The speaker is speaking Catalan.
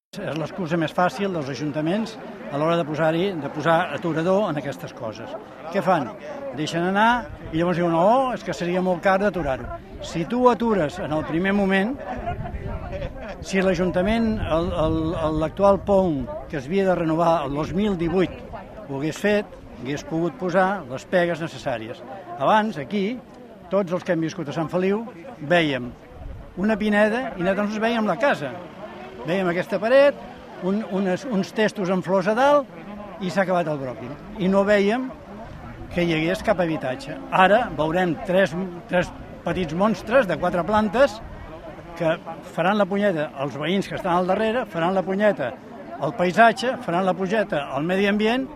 És l'excusa més fàcil dels ajuntaments a l'hora de posar aturador en aquestes coses. Què fan? Deixen anar i llavors diuen és que seria molt car d'aturar-ho. Si tu atures en el primer moment, si l'Ajuntament, l'actual POUM, que es havia de renovar el 2018, ho hagués fet, hagués pogut posar les pegues necessàries. Abans, aquí, tots els que hem viscut a Sant Feliu, vèiem una pineda i nosaltres veiem la casa. Vèiem aquesta paret, uns testos amb flors a dalt i s'ha acabat el bròquil. I no vèiem que hi hagués cap habitatge. Ara veurem tres petits monstres de 4 plantes que faran la punyeta als veïns que estan al darrere, faran la punyeta al paisatge, faran la punyeta al medi ambient.